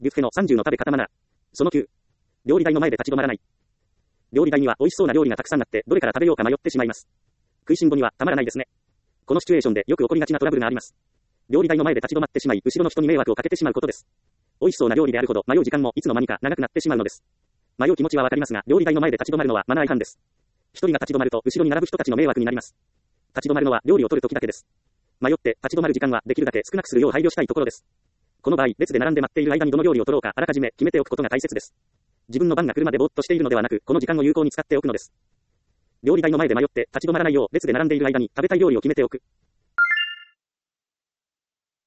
ビュッフェの30の食べ方マナー。その9。料理台の前で立ち止まらない。料理台には美味しそうな料理がたくさんあって、どれから食べようか迷ってしまいます。食いしん坊にはたまらないですね。このシチュエーションでよく起こりがちなトラブルがあります。料理台の前で立ち止まってしまい、後ろの人に迷惑をかけてしまうことです。美味しそうな料理であるほど迷う時間もいつの間にか長くなってしまうのです。迷う気持ちはわかりますが、料理台の前で立ち止まるのはマナー違反です。一人が立ち止まると後ろに並ぶ人たちの迷惑になります。立ち止まるのは料理を取る時だけです。迷って立ち止まる時間はできるだけ少なくするよう配慮したいところです。この場合、列で並んで待っている間にどの料理を取ろうかあらかじめ決めておくことが大切です。自分の番が来るまでぼーっとしているのではなく、この時間を有効に使っておくのです。料理台の前で迷って立ち止まらないよう列で並んでいる間に食べたい料理を決めておく。